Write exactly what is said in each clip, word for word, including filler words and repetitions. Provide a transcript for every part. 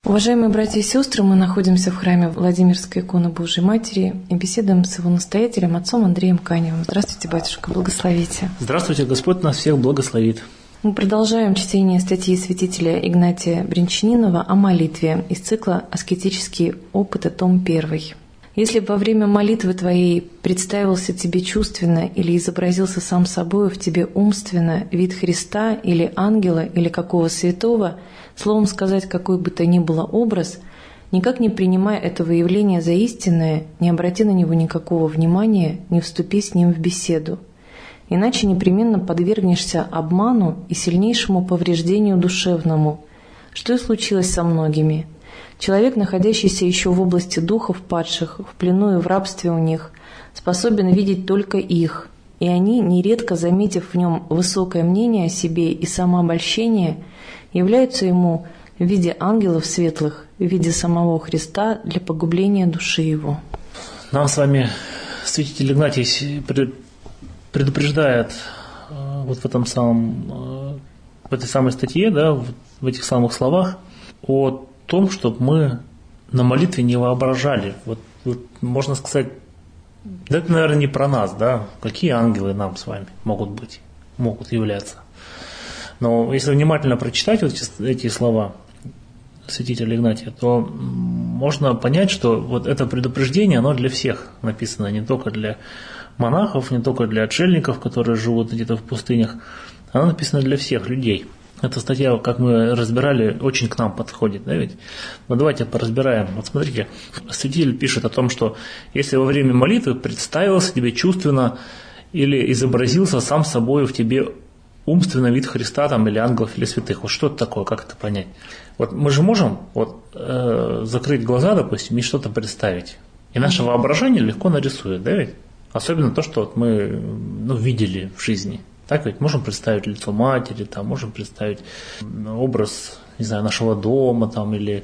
Уважаемые братья и сестры, мы находимся в храме Владимирской иконы Божией Матери и беседуем с его настоятелем, отцом Андреем Каневым. Здравствуйте, батюшка, благословите. Здравствуйте, Господь нас всех благословит. Мы продолжаем чтение статьи святителя Игнатия Брянчанинова о молитве из цикла «Аскетические опыты», том первый. Если во время молитвы твоей представился тебе чувственно или изобразился сам собою в тебе умственно вид Христа или ангела или какого святого, словом сказать, какой бы то ни было образ, никак не принимая этого явления за истинное, не обрати на него никакого внимания, не вступи с ним в беседу. Иначе непременно подвергнешься обману и сильнейшему повреждению душевному, что и случилось со многими. Человек, находящийся еще в области духов падших, в плену и в рабстве у них, способен видеть только их, и они, нередко заметив в нем высокое мнение о себе и самообольщение, являются ему в виде ангелов светлых, в виде самого Христа для погубления души его. Нам с вами святитель Игнатий предупреждает вот в этом самом, в этой самой статье, да, в этих самых словах о том, чтобы мы на молитве не воображали. Вот, вот можно сказать, да это, наверное, не про нас, да, какие ангелы нам с вами могут быть, могут являться. Но если внимательно прочитать вот эти, эти слова святителя Игнатия, то можно понять, что вот это предупреждение, оно для всех написано, не только для монахов, не только для отшельников, которые живут где-то в пустынях, оно написано для всех людей. Эта статья, как мы разбирали, очень к нам подходит, да ведь? Вот давайте поразбираем. Вот смотрите, святитель пишет о том, что если во время молитвы представился тебе чувственно или изобразился сам собой в тебе умственно вид Христа там, или ангелов, или святых, вот что это такое, как это понять? Вот мы же можем вот, э, закрыть глаза, допустим, и что-то представить. И наше воображение легко нарисует, да ведь? Особенно то, что вот мы ну, видели в жизни. Так ведь можем представить лицо матери, там, можем представить образ, не знаю, нашего дома там, или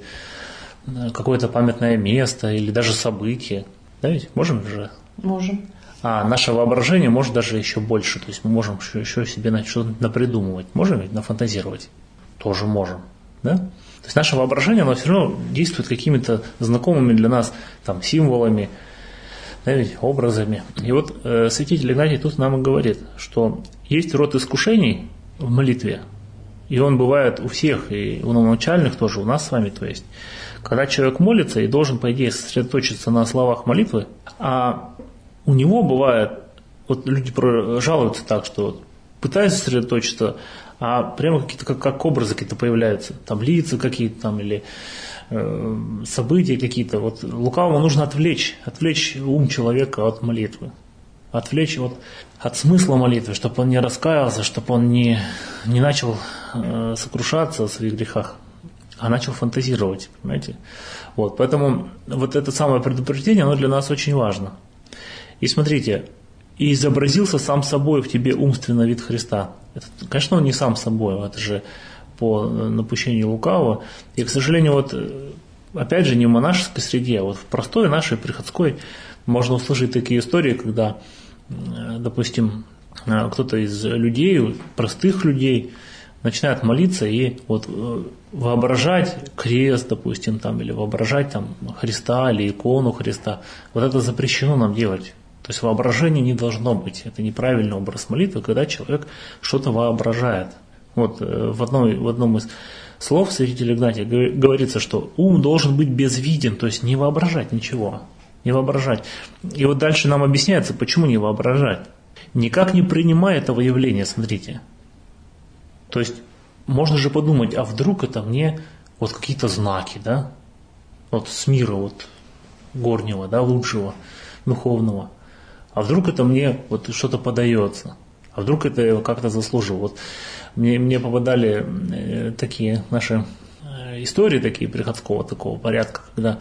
какое-то памятное место, или даже событие. Да ведь? Можем же? Можем. А наше воображение может даже еще больше. То есть мы можем еще, еще себе что-то напридумывать. Можем ведь нафантазировать? Тоже можем. Да? То есть наше воображение, оно все равно действует какими-то знакомыми для нас там, символами, да, ведь, образами. И вот э, святитель Игнатий тут нам и говорит, что есть род искушений в молитве, и он бывает у всех, и у новоначальных тоже, у нас с вами, то есть, когда человек молится и должен, по идее, сосредоточиться на словах молитвы, а у него бывает, вот люди жалуются так, что пытаются сосредоточиться, а прямо какие-то как, как образы какие-то появляются, там лица какие-то там или э, события какие-то. Вот лукавому нужно отвлечь, отвлечь ум человека от молитвы, отвлечь вот от смысла молитвы, чтобы он не раскаялся, чтобы он не, не начал э, сокрушаться о своих грехах, а начал фантазировать, понимаете? Вот, поэтому вот это самое предупреждение, оно для нас очень важно. И смотрите, и изобразился сам собой в тебе умственно вид Христа. Это, конечно, он не сам собой, это же по напущению лукавого. И, к сожалению, вот опять же не в монашеской среде, а вот в простой нашей приходской можно услышать такие истории, когда, допустим, кто-то из людей, простых людей, начинает молиться и вот воображать крест, допустим, там, или воображать там, Христа или икону Христа. Вот это запрещено нам делать. То есть воображение не должно быть. Это неправильный образ молитвы, когда человек что-то воображает. Вот в, одной, в одном из слов святителя Игнатия говорится, что ум должен быть безвиден, то есть не воображать ничего. Не воображать. И вот дальше нам объясняется, почему не воображать. Никак не принимая этого явления, смотрите. То есть можно же подумать, а вдруг это мне вот какие-то знаки, да? Вот с мира вот горнего, да, лучшего, духовного. А вдруг это мне вот что-то подается? А вдруг это я как-то заслужил? Вот мне, мне попадали э, такие наши э, истории, такие приходского такого порядка, когда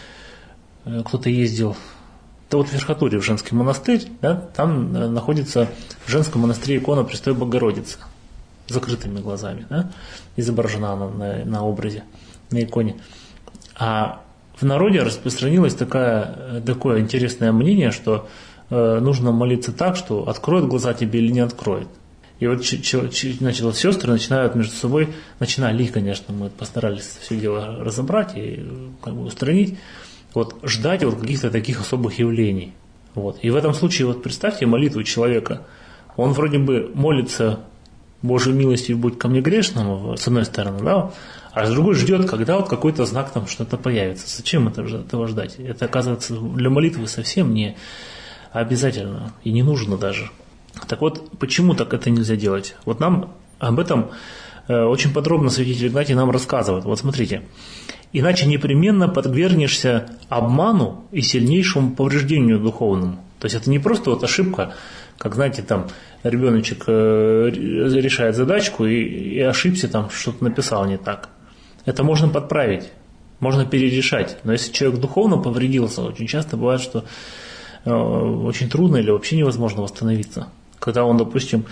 э, кто-то ездил, да вот в Верхотурье, в женский монастырь, да, там э, находится в женском монастыре икона Престой Богородицы, с закрытыми глазами, да, изображена она на, на образе, на иконе. А в народе распространилось такое, такое интересное мнение, что нужно молиться так, что откроет глаза тебе или не откроет. И вот значит, вот сестры начинают между собой, начинали, конечно, мы постарались все дело разобрать и как бы устранить, вот ждать вот каких-то таких особых явлений. Вот. И в этом случае, вот представьте молитву человека, он вроде бы молится Божьей милостью будь ко мне грешному, с одной стороны, да, а с другой ждет, когда вот какой-то знак там что-то появится. Зачем это, этого ждать? Это, оказывается, для молитвы совсем не обязательно и не нужно даже. Так вот, почему так это нельзя делать? Вот нам об этом э, очень подробно святитель Игнатий нам рассказывает. Вот смотрите. Иначе непременно подвергнешься обману и сильнейшему повреждению духовному. То есть это не просто вот ошибка, как, знаете, там ребеночек э, решает задачку и, и ошибся, там что-то написал не так. Это можно подправить, можно перерешать. Но если человек духовно повредился, очень часто бывает, что э, очень трудно или вообще невозможно восстановиться. Когда он, допустим,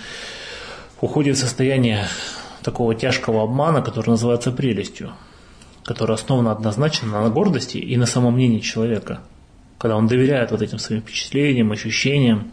уходит в состояние такого тяжкого обмана, который называется прелестью, которая основана однозначно на гордости и на самомнении человека. Когда он доверяет вот этим своим впечатлениям, ощущениям,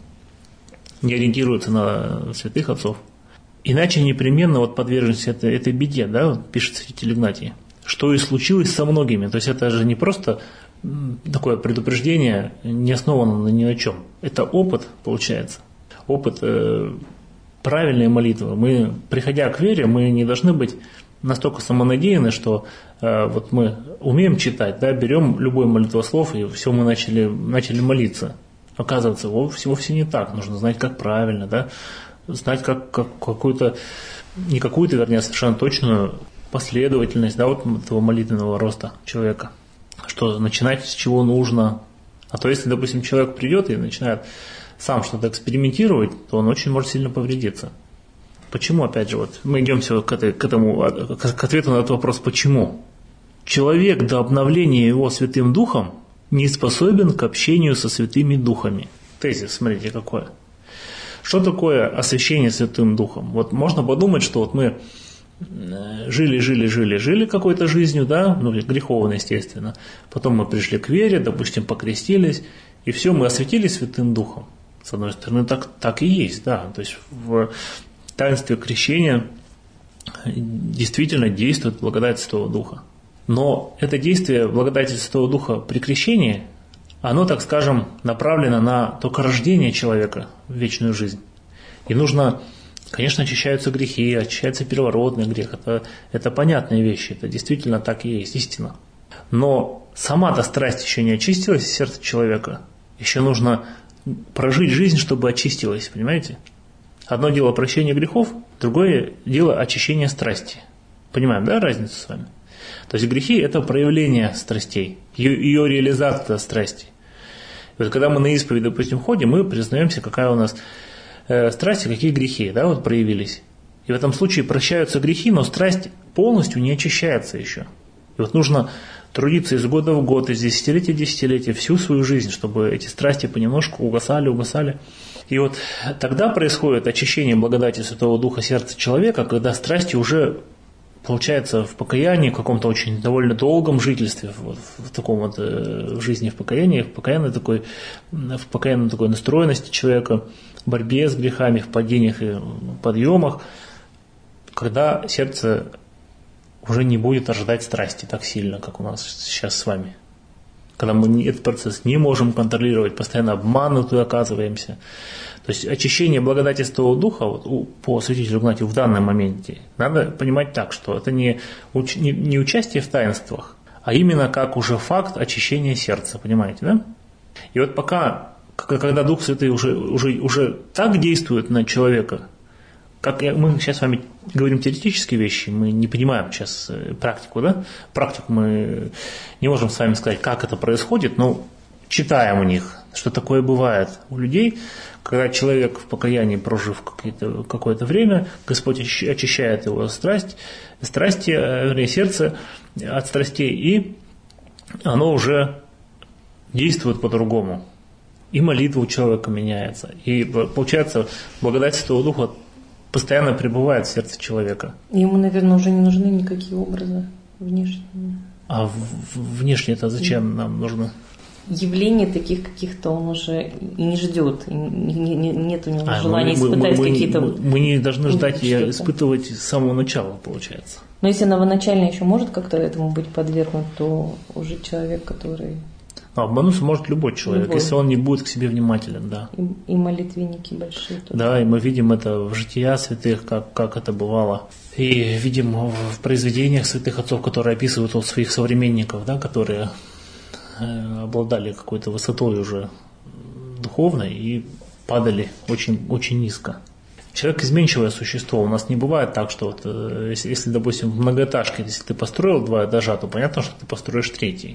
не ориентируется на святых отцов. Иначе непременно вот подверженность этой, этой беде, да, вот пишет святитель Игнатий, что и случилось со многими. То есть это же не просто такое предупреждение, не основано ни на чем. Это опыт, получается. Опыт э, правильной молитвы. Мы, приходя к вере, мы не должны быть настолько самонадеянны, что э, вот мы умеем читать, да, берем любой молитвослов, и все, мы начали, начали молиться. Оказывается, вовсе, вовсе не так. Нужно знать, как правильно, да, знать, как, как какую-то, не какую-то, вернее, совершенно точную последовательность, да, вот этого молитвенного роста человека. Что начинать с чего нужно. А то если, допустим, человек придет и начинает сам что-то экспериментировать, то он очень может сильно повредиться. Почему, опять же, вот мы идем все к, этой, к этому, к ответу на этот вопрос, почему? Человек до обновления его Святым Духом не способен к общению со святыми духами. Тезис, смотрите, какой. Что такое освящение Святым Духом? Вот можно подумать, что вот мы жили, жили, жили, жили какой-то жизнью, да, ну, греховной, естественно. Потом мы пришли к вере, допустим, покрестились, и все, мы осветились Святым Духом. С одной стороны, так, так и есть, да. То есть в таинстве крещения действительно действует благодать Святого Духа. Но это действие благодати Святого Духа при крещении, оно, так скажем, направлено на только рождение человека в вечную жизнь. И нужно, конечно, очищаются грехи, очищается первородный грех. Это, это понятные вещи, это действительно так и есть, истина. Но сама-то страсть еще не очистилась в сердце человека. Еще нужно прожить жизнь, чтобы очистилась, понимаете? Одно дело прощение грехов, другое дело очищение страсти. Понимаем, да, разницу с вами? То есть грехи – это проявление страстей, ее, ее реализация страсти. И вот когда мы на исповедь, допустим, ходим, мы признаемся, какая у нас э, страсть и какие грехи, да, вот проявились. И в этом случае прощаются грехи, но страсть полностью не очищается еще. И вот нужно трудиться из года в год, из десятилетия в десятилетие, всю свою жизнь, чтобы эти страсти понемножку угасали, угасали. И вот тогда происходит очищение благодати Святого Духа сердца человека, когда страсти уже, получается, в покаянии, в каком-то очень довольно долгом жительстве, вот, в таком вот э, в жизни в покаянии, в покаянной такой, в покаянной такой настроенности человека, в борьбе с грехами, в падениях и подъемах, когда сердце уже не будет ожидать страсти так сильно, как у нас сейчас с вами. Когда мы этот процесс не можем контролировать, постоянно обмануты оказываемся. То есть очищение благодати Святого Духа вот, по святителю Игнатию в данном моменте надо понимать так, что это не, не, не участие в таинствах, а именно как уже факт очищения сердца, понимаете, да? И вот пока, когда Дух Святый уже, уже, уже так действует на человека, как мы сейчас с вами говорим теоретические вещи, мы не понимаем сейчас практику, да? Практику мы не можем с вами сказать, как это происходит, но читаем у них, что такое бывает у людей, когда человек в покаянии, прожив какое-то время, Господь очищает его страсть, страсти, вернее, сердце от страстей, и оно уже действует по-другому. И молитва у человека меняется. И получается, благодать Святого Духа постоянно пребывает в сердце человека. Ему, наверное, уже не нужны никакие образы внешние. А внешне это зачем нам нужно? явлений таких каких-то он уже и не ждет, и не, не, нет у него а, желания мы, испытать мы, какие-то... Мы, мы не должны ждать и испытывать с самого начала, получается. Но если новоначально еще может как-то этому быть подвергнут, то уже человек, который... А обмануться может любой человек, любой. Если он не будет к себе внимателен, да. И, и молитвенники большие тоже. Да, и мы видим это в жития святых, как, как это бывало. И видим в произведениях святых отцов, которые описывают вот своих современников, да, которые э, обладали какой-то высотой уже духовной и падали очень, очень низко. Человек изменчивое существо. У нас не бывает так, что вот, э, если, если, допустим, в многоэтажке, если ты построил два этажа, то понятно, что ты построишь третий.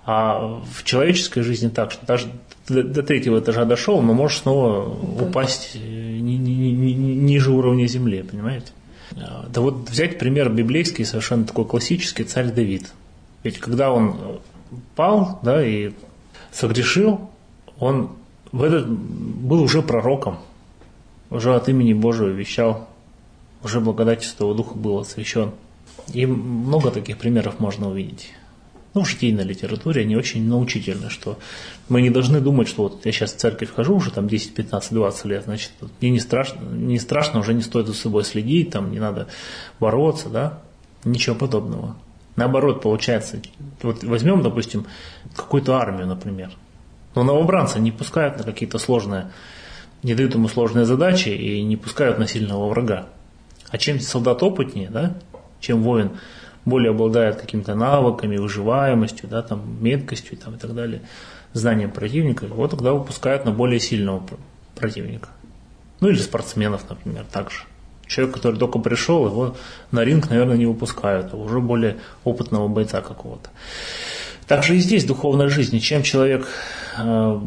А в человеческой жизни так, что даже до, до третьего этажа дошел, но можешь снова упасть ни, ни, ни, ни, ниже уровня земли, понимаете? Да вот взять пример библейский, совершенно такой классический, царь Давид. Ведь когда он пал, да, и согрешил, он в этот был уже пророком, уже от имени Божьего вещал, уже благодать Святого Духа был освящен. И много таких примеров можно увидеть. Ну, в житейной литературе они очень научительны, что мы не должны думать, что вот я сейчас в церковь хожу уже там десять, пятнадцать, двадцать лет, значит, мне не страшно, не страшно, уже не стоит за собой следить, там не надо бороться, да, ничего подобного. Наоборот, получается, вот возьмем, допустим, какую-то армию, например, но новобранца не пускают на какие-то сложные, не дают ему сложные задачи и не пускают на сильного врага. А чем солдат опытнее, да, чем воин более обладает какими-то навыками, выживаемостью, да, там, меткостью там, и так далее, знанием противника, вот тогда выпускают на более сильного противника. Ну или спортсменов, например, также. Человек, который только пришел, его на ринг, наверное, не выпускают, а уже более опытного бойца какого-то. Также и здесь в духовной жизни, чем человек э,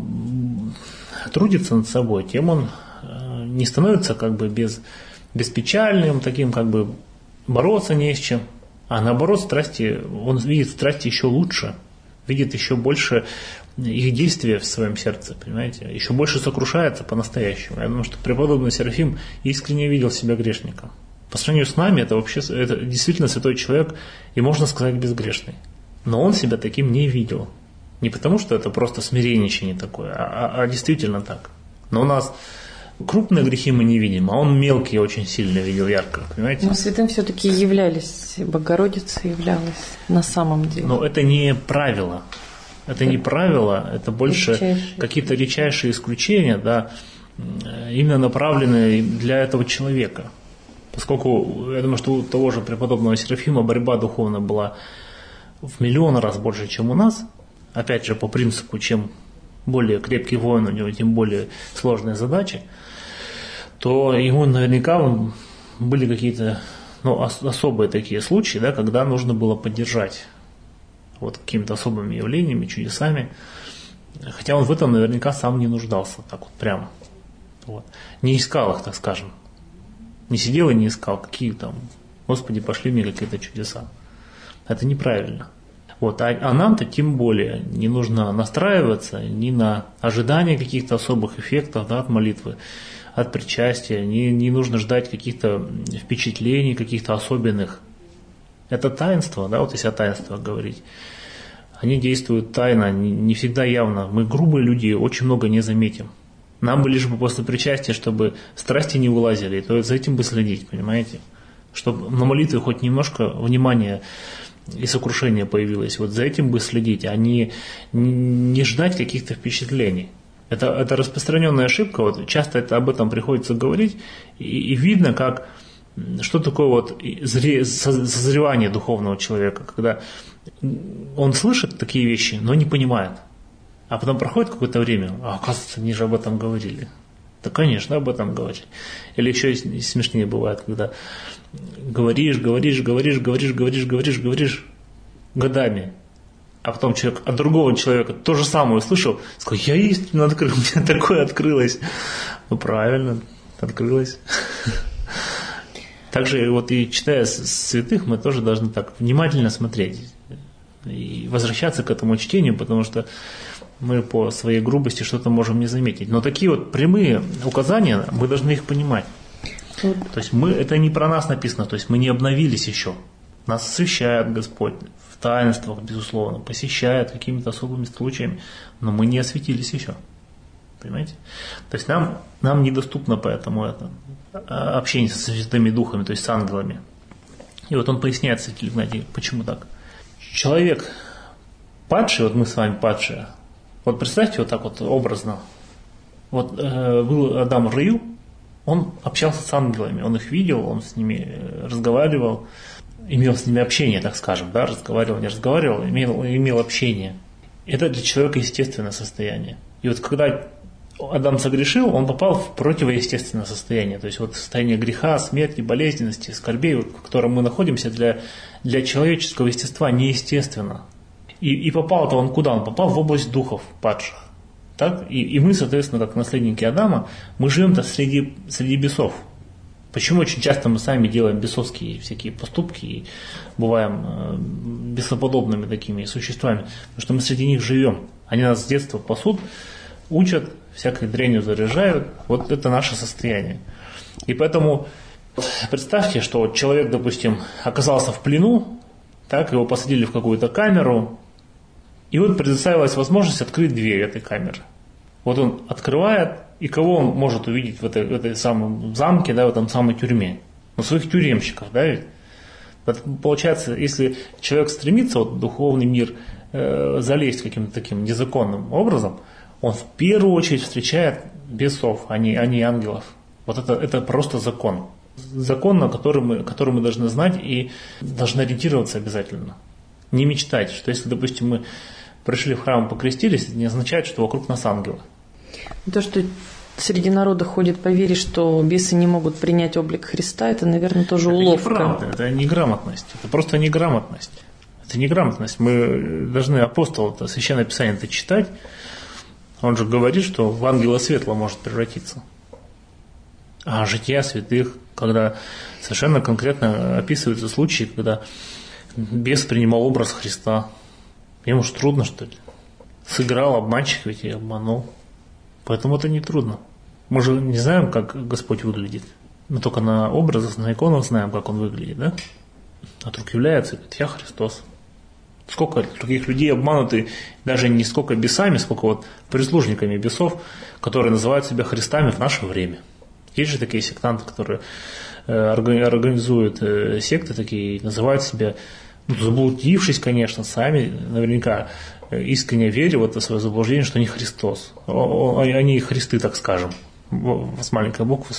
трудится над собой, тем он э, не становится как бы без, беспечальным, таким как бы бороться не с чем. А наоборот, страсти, он видит страсти еще лучше, видит еще больше их действия в своем сердце, понимаете, еще больше сокрушается по-настоящему. Я думаю, что преподобный Серафим искренне видел себя грешником. По сравнению с нами, это вообще это действительно святой человек, и можно сказать безгрешный. Но он себя таким не видел. Не потому, что это просто смиренничание такое, а, а, а действительно так. Но у нас крупные грехи мы не видим, а он мелкие очень сильно видел, ярко, понимаете? Но святым все-таки являлись, Богородица являлась на самом деле. Но это не правило. Это не правило, это больше редчайшие. Какие-то редчайшие исключения, да, именно направленные для этого человека. Поскольку, я думаю, что у того же преподобного Серафима борьба духовная была в миллион раз больше, чем у нас. Опять же, по принципу, чем более крепкий воин, у него тем более сложные задачи, то ему наверняка были какие-то ну, ос- особые такие случаи, да, когда нужно было поддержать вот какими-то особыми явлениями, чудесами. Хотя он в этом наверняка сам не нуждался, так вот прямо. Вот. Не искал их, так скажем. Не сидел и не искал, какие там, Господи, пошли мне какие-то чудеса. Это неправильно. Вот. А, а нам-то тем более не нужно настраиваться ни на ожидание каких-то особых эффектов, да, от молитвы, от причастия, не, не нужно ждать каких-то впечатлений, каких-то особенных. Это таинство, да, вот если о таинствах говорить. Они действуют тайно, не, не всегда явно. Мы грубые люди, очень много не заметим. Нам бы лишь бы после причастия, чтобы страсти не вылазили, то за этим бы следить, понимаете? Чтобы на молитве хоть немножко внимания и сокрушения появилось. Вот за этим бы следить, а не, не ждать каких-то впечатлений. Это, это распространенная ошибка, вот часто это, об этом приходится говорить, и, и видно, как, что такое вот зре, созревание духовного человека, когда он слышит такие вещи, но не понимает. А потом проходит какое-то время, а оказывается, они же об этом говорили. Да, конечно, об этом говорили. Или еще смешнее бывает, когда говоришь, говоришь, говоришь, говоришь, говоришь, говоришь, говоришь годами. А потом человек от другого человека то же самое услышал, сказал, я истину открыл, мне такое открылось. Ну, правильно, открылось. Также вот и читая святых, мы тоже должны так внимательно смотреть и возвращаться к этому чтению, потому что мы по своей грубости что-то можем не заметить. Но такие вот прямые указания, мы должны их понимать. То есть мы, это не про нас написано, то есть мы не обновились еще. Нас освящает Господь в таинствах, безусловно, посещает какими-то особыми случаями, но мы не осветились еще. Понимаете? То есть нам, нам недоступно поэтому это общение со святыми духами, то есть с ангелами. И вот он поясняет, святитель Игнатий, почему так. Человек падший, вот мы с вами падшие, вот представьте вот так вот образно, вот э, был Адам в раю, он общался с ангелами, он их видел, он с ними разговаривал, имел с ними общение, так скажем, да, разговаривал, не разговаривал, имел, имел общение. Это для человека естественное состояние. И вот когда Адам согрешил, он попал в противоестественное состояние, то есть вот состояние греха, смерти, болезненности, скорбей, вот, в котором мы находимся, для, для человеческого естества неестественно. И, и попал-то он куда? Он попал в область духов падших. Так? И, и мы, соответственно, как наследники Адама, мы живем-то среди, среди бесов. Почему очень часто мы сами делаем бесовские всякие поступки и бываем э, бесоподобными такими существами? Потому что мы среди них живем. Они нас с детства пасут, учат, всякой дрянью заряжают. Вот это наше состояние. И поэтому представьте, что человек, допустим, оказался в плену, так, его посадили в какую-то камеру, и вот предоставилась возможность открыть дверь этой камеры. Вот он открывает, и кого он может увидеть в этой, в этой самом замке, да, в этом самой тюрьме? Ну, своих тюремщиков, да, ведь? Получается, если человек стремится вот, в духовный мир э, залезть каким-то таким незаконным образом, он в первую очередь встречает бесов, а не, а не ангелов. Вот это, это просто закон. Закон, на который мы, который мы должны знать и должны ориентироваться обязательно. Не мечтать, что если, допустим, мы пришли в храм, покрестились, это не означает, что вокруг нас ангелы. То, что среди народа ходит по вере, что бесы не могут принять облик Христа, это, наверное, тоже это уловка. Неправда, это неграмотность. Это просто неграмотность. Это неграмотность. Мы должны апостол, это Священное Писание это читать. Он же говорит, что в ангела светлого может превратиться. А жития святых, когда совершенно конкретно описываются случаи, когда бес принимал образ Христа. Ему же трудно, что ли? Сыграл, обманщик ведь и обманул. Поэтому это не трудно. Мы же не знаем, как Господь выглядит. Мы только на образах, на иконах знаем, как Он выглядит, да? А вдруг является и говорит, я Христос. Сколько других людей обмануты, даже не сколько бесами, сколько вот прислужниками бесов, которые называют себя Христами в наше время. Есть же такие сектанты, которые организуют секты такие, называют себя, ну, заблудившись, конечно, сами, наверняка, искренне веря в это свое заблуждение, что они Христос. Они Христы, так скажем, с маленькой буквы,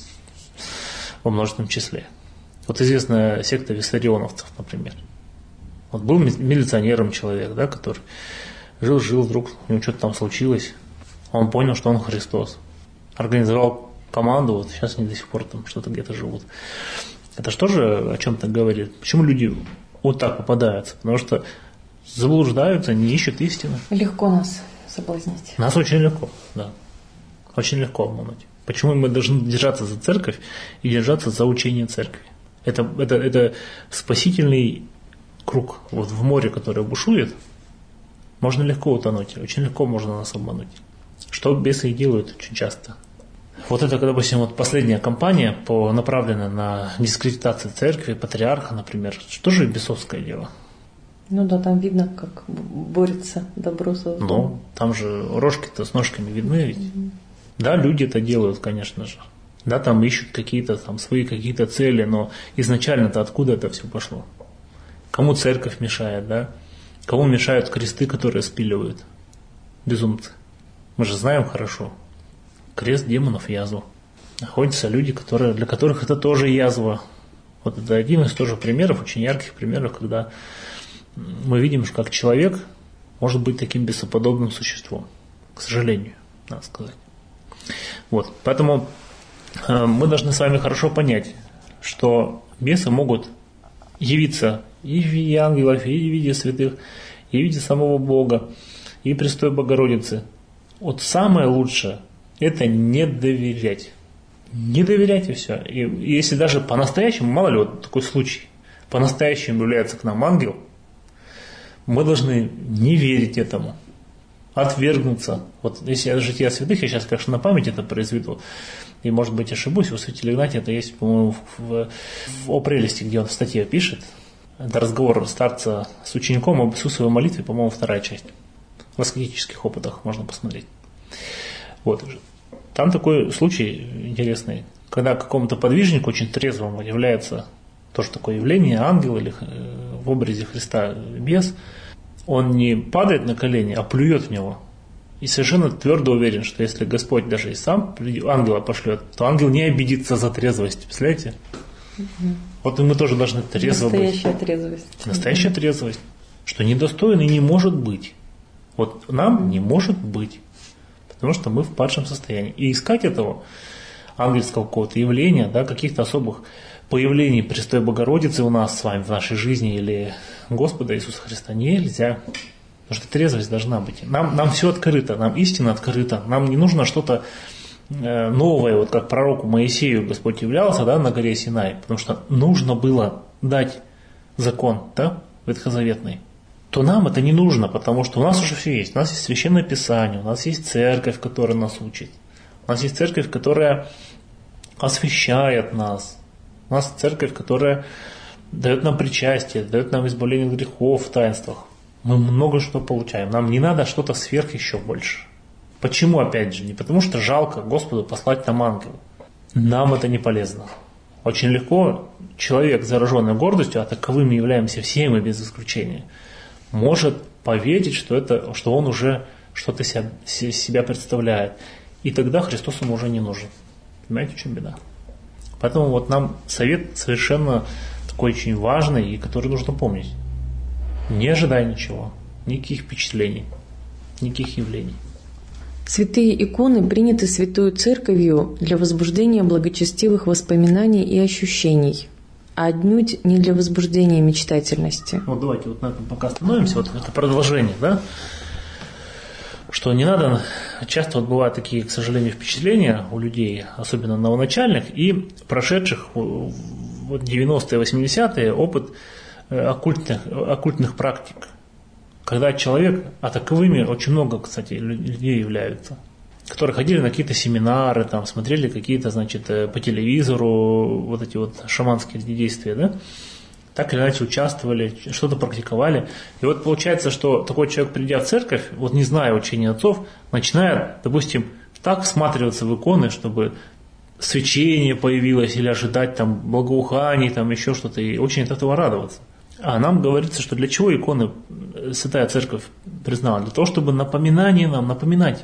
во множественном числе. Вот известная секта виссарионовцев, например. Вот был милиционером человек, да, который жил-жил, вдруг у него что-то там случилось, он понял, что он Христос. Организовал команду, вот сейчас они до сих пор там что-то где-то живут. Это же тоже о чем-то говорит. Почему люди вот так попадаются? Потому что заблуждаются, не ищут истины. Легко нас соблазнить. Нас очень легко, да. Очень легко обмануть. Почему мы должны держаться за церковь и держаться за учение церкви? Это, это, это спасительный круг. Вот в море, которое бушует, можно легко утонуть, очень легко можно нас обмануть. Что бесы и делают очень часто. Вот это, допустим, вот последняя кампания, по, направленная на дискредитацию церкви, патриарха, например, что же бесовское дело? Ну да, там видно, как борется добро со злом. Ну, там же рожки-то с ножками видны ведь. Mm-hmm. Да, люди это делают, конечно же. Да, там ищут какие-то там свои какие-то цели, но изначально-то откуда это все пошло? Кому церковь мешает, да? Кому мешают кресты, которые спиливают? Безумцы. Мы же знаем хорошо. Крест демонов – язва. Находятся люди, которые, для которых это тоже язва. Вот это один из тоже примеров, очень ярких примеров, когда мы видим, как человек может быть таким бесоподобным существом. К сожалению, надо сказать. Вот. Поэтому э, мы должны с вами хорошо понять, что бесы могут явиться и в виде ангелов, и в виде святых, и в виде самого Бога, и Престой Богородицы. Вот самое лучшее – это не доверять. Не доверять и все. И если даже по-настоящему, мало ли вот такой случай, по-настоящему является к нам ангел, мы должны не верить этому, отвергнуться. Вот если я жития святых, я сейчас, конечно, на память это произведу, и, может быть, ошибусь, у святителя Игнатия это есть, по-моему, в, в, в «О прелести», где он в статье пишет, Это разговор старца с учеником об Иисусовой молитве, по-моему, вторая часть. В аскетических опытах можно посмотреть. Вот. Там такой случай интересный, когда какому-то подвижнику очень трезвому является тоже такое явление, ангел или в образе Христа бес, он не падает на колени, а плюет в него. И совершенно твердо уверен, что если Господь даже и сам ангела пошлет, то ангел не обидится за трезвость. Представляете? Угу. Вот и мы тоже должны трезво быть. Настоящая трезвость. Настоящая трезвость. Что недостоин и не может быть. Вот нам не может быть. Потому что мы в падшем состоянии. И искать этого ангельского какого-то явления, да, каких-то особых появлений Престой Богородицы у нас с вами в нашей жизни или Господа Иисуса Христа нельзя. Потому что трезвость должна быть. Нам, нам все открыто, нам истина открыта. Нам не нужно что-то новое, вот как пророку Моисею Господь являлся, да, на горе Синай. Потому что нужно было дать закон, да, ветхозаветный. То нам это не нужно, потому что у нас уже все есть. У нас есть Священное Писание, у нас есть церковь, которая нас учит. У нас есть церковь, которая освящает нас. У нас церковь, которая дает нам причастие, дает нам избавление от грехов в таинствах. Мы много что получаем. Нам не надо что-то сверх еще больше. Почему, опять же? Не потому что жалко Господу послать нам ангела. Нам это не полезно. Очень легко человек, зараженный гордостью, а таковыми являемся все мы без исключения, может поверить, что, это, что он уже что-то себя, себя представляет. И тогда Христос ему уже не нужен. Понимаете, в чем беда? Поэтому вот нам совет совершенно такой очень важный, и который нужно помнить. Не ожидай ничего, никаких впечатлений, никаких явлений. Святые иконы приняты Святою Церковью для возбуждения благочестивых воспоминаний и ощущений, а отнюдь не для возбуждения мечтательности. Вот давайте вот на этом пока остановимся, вот это продолжение, да? Что не надо, часто вот бывают такие, к сожалению, впечатления у людей, особенно новоначальных и прошедших вот девяностые, восьмидесятые опыт оккультных, оккультных практик. Когда человек, а таковыми очень много, кстати, людей являются, которые ходили на какие-то семинары, там, смотрели какие-то, значит, по телевизору вот эти вот шаманские действия, да, так или иначе участвовали, что-то практиковали. И вот получается, что такой человек, придя в церковь, вот не зная учения отцов, начинает, допустим, так всматриваться в иконы, чтобы свечение появилось или ожидать там благоуханий, там еще что-то, и очень от этого радоваться. А нам говорится, что для чего иконы Святая Церковь признала? Для того, чтобы напоминание нам, напоминать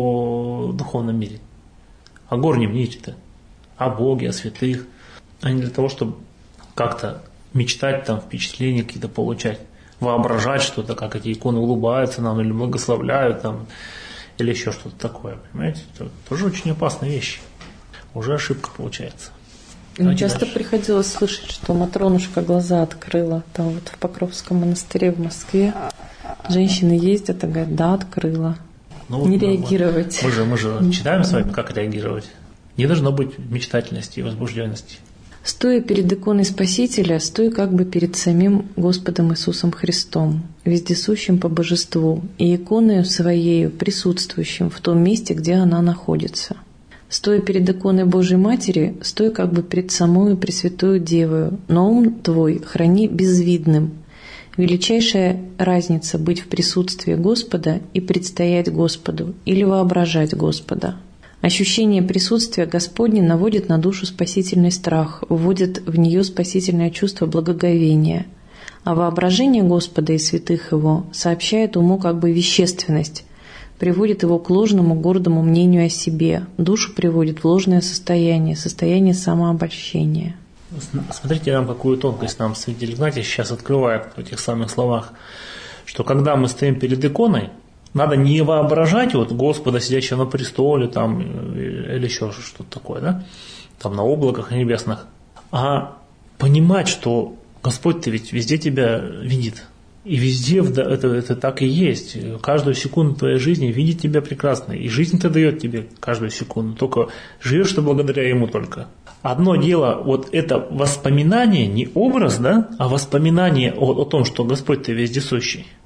о духовном мире, о горнем мире-то, о Боге, о святых, а не для того, чтобы как-то мечтать, там, впечатления какие-то получать, воображать что-то, как эти иконы улыбаются нам или благословляют там, или еще что-то такое, понимаете? Это тоже очень опасные вещи. Уже ошибка получается. Мне часто дальше приходилось слышать, что Матронушка глаза открыла. Там вот в Покровском монастыре в Москве женщины ездят и говорят, да, открыла. Ну, не вот реагировать. Мы, мы же, мы же читаем с вами, как реагировать. Не должно быть мечтательности и возбужденности. Стоя перед иконой Спасителя, стой как бы перед самим Господом Иисусом Христом, вездесущим по божеству, и иконою своей присутствующим в том месте, где она находится. Стоя перед иконой Божьей Матери, стой как бы перед самою Пресвятою Девою, но ум твой храни безвидным. Величайшая разница быть в присутствии Господа и предстоять Господу, или воображать Господа. Ощущение присутствия Господня наводит на душу спасительный страх, вводит в нее спасительное чувство благоговения, а воображение Господа и святых Его сообщает уму как бы вещественность, приводит его к ложному гордому мнению о себе, душу приводит в ложное состояние, состояние самообольщения. Смотрите, нам какую тонкость нам святитель Игнатий сейчас открывает в этих самых словах, что когда мы стоим перед иконой, надо не воображать вот Господа, сидящего на престоле, там, или еще что-то такое, да, там на облаках небесных, а понимать, что Господь-то ведь везде тебя видит. И везде это, это так и есть. Каждую секунду твоей жизни видит тебя прекрасно. И жизнь-то дает тебе каждую секунду. Только живешь ты благодаря Ему только. Одно дело, вот это воспоминание, не образ, да, а воспоминание о, о том, что Господь ты вездесущий.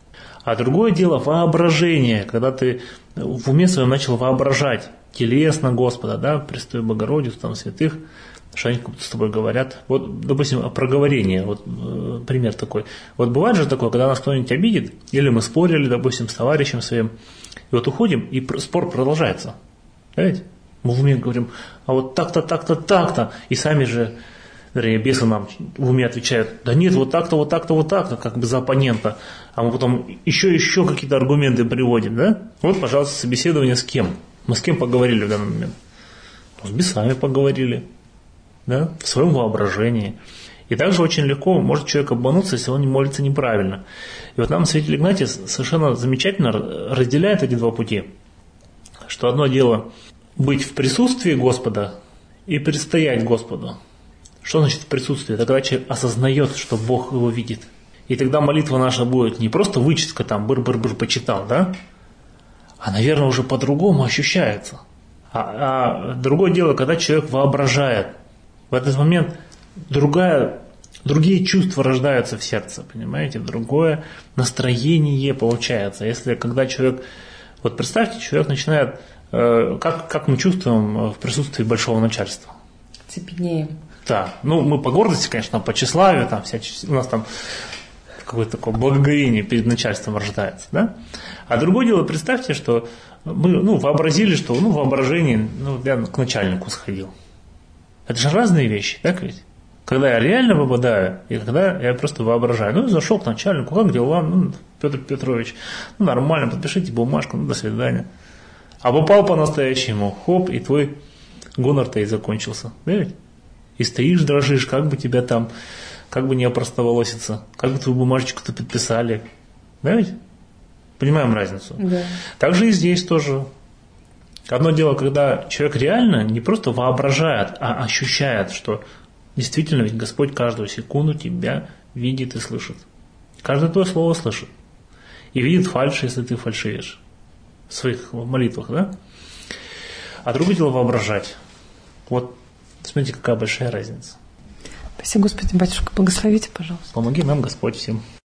А другое дело воображение, когда ты в уме своем начал воображать телесно Господа, да, Пресвятую Богородицу, там, святых, что они с тобой говорят. Вот, допустим, проговорение, вот э, пример такой. Вот бывает же такое, когда нас кто-нибудь обидит, или мы спорили, допустим, с товарищем своим, и вот уходим, и спор продолжается. Понимаете? Мы в уме говорим, а вот так-то, так-то, так-то, и сами же, вернее, бесы нам в уме отвечают, да нет, вот так-то, вот так-то, вот так-то, как бы за оппонента, а мы потом еще-еще какие-то аргументы приводим, да? Вот, пожалуйста, собеседование с кем? Мы с кем поговорили в данный момент? С бесами поговорили, да, в своем воображении. И также очень легко может человек обмануться, если он не молится неправильно. И вот нам святитель Игнатий совершенно замечательно разделяет эти два пути, что одно дело быть в присутствии Господа и предстоять Господу. Что значит в присутствии? Это когда человек осознает, что Бог его видит. И тогда молитва наша будет не просто вычистка, там, быр-быр-быр почитал, да? А, наверное, уже по-другому ощущается. А, а другое дело, когда человек воображает. В этот момент другая, другие чувства рождаются в сердце, понимаете? Другое настроение получается. Если когда человек... Вот представьте, человек начинает... Э, как, как мы чувствуем в присутствии большого начальства? Цепенеем. Да, ну мы по гордости, конечно, по тщеславию, там, всячески, у нас там какое-то такое благоговение перед начальством рождается, да? А другое дело, представьте, что мы ну, вообразили, что ну, воображение, ну, я к начальнику сходил. Это же разные вещи, так ведь? Когда я реально попадаю, и когда я просто воображаю. Ну, зашел к начальнику, как дела? Ну, Петр Петрович, ну, нормально, подпишите бумажку, ну, до свидания. А попал по-настоящему, хоп, и твой гонор-то и закончился, да ведь? И стоишь, дрожишь, как бы тебя там, как бы не опростоволоситься, как бы твою бумажечку-то подписали. Да ведь? Понимаем разницу? Да. Так же и здесь тоже. Одно дело, когда человек реально не просто воображает, а ощущает, что действительно ведь Господь каждую секунду тебя видит и слышит. Каждое твое слово слышит. И видит фальшь, если ты фальшивишь в своих молитвах, да? А другое дело воображать. Вот смотрите, какая большая разница. Спасибо, Господи, батюшка, благословите, пожалуйста. Помоги нам, Господь, всем.